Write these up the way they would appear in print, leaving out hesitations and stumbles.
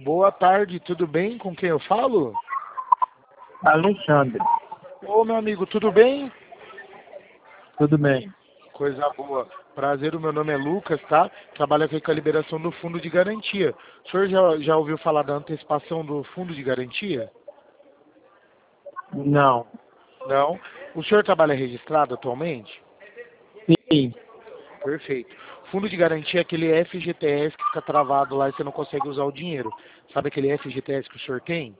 Boa tarde, tudo bem? Com quem eu falo? Alexandre, Ô, meu amigo, tudo bem? tudo bem? Coisa boa. Prazer, o meu nome é Lucas, tá? Trabalho aqui com a liberação do fundo de garantia. O senhor já ouviu falar da antecipação do fundo de garantia? Não. Não? O senhor trabalha registrado atualmente? Sim. Perfeito. Fundo de garantia é aquele FGTS que fica travado lá e você não consegue usar o dinheiro. Sabe aquele FGTS que o senhor tem?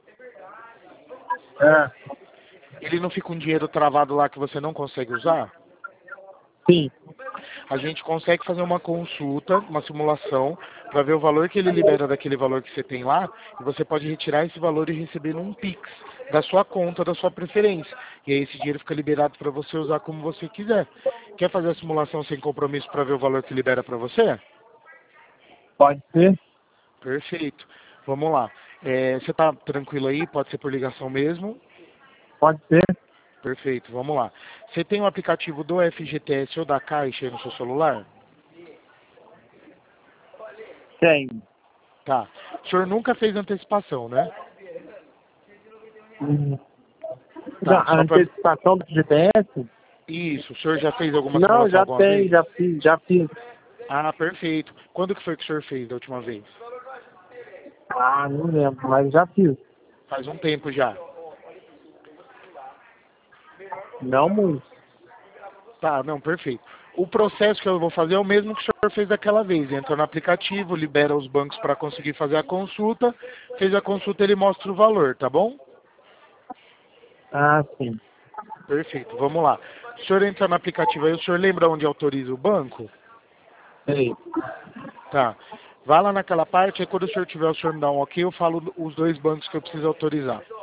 É, Ele não fica um dinheiro travado lá que você não consegue usar? sim. A gente consegue fazer uma consulta, uma simulação, para ver o valor que ele libera daquele valor que você tem lá, e você pode retirar esse valor e receber num Pix da sua conta, da sua preferência. E aí esse dinheiro fica liberado para você usar como você quiser. Quer fazer a simulação sem compromisso para ver o valor que libera para você? Pode ser? Perfeito. Vamos lá. Você está tranquilo aí? Pode ser por ligação mesmo? Pode ser? Perfeito, vamos lá. Você tem o aplicativo do FGTS ou da Caixa aí no seu celular? Tem. Tá. O senhor nunca fez antecipação, né? Hum. Tá, A só pra... antecipação do GPS? Isso, o senhor já fez alguma Não, simulação já alguma tem, vez? já fiz. Ah, perfeito. Quando que foi que o senhor fez da última vez? Ah, não lembro, mas já fiz. Faz um tempo já. Não muito. Tá, não, perfeito. O processo que eu vou fazer é o mesmo que o senhor fez daquela vez. Entra no aplicativo, libera os bancos para conseguir fazer a consulta. Fez a consulta, ele mostra o valor, tá bom? Ah, sim. Perfeito, vamos lá. O senhor entra no aplicativo aí, o senhor lembra onde autoriza o banco? Sei. Tá. Vá lá naquela parte, aí quando o senhor tiver, o senhor me dá um ok, eu falo os dois bancos que eu preciso autorizar.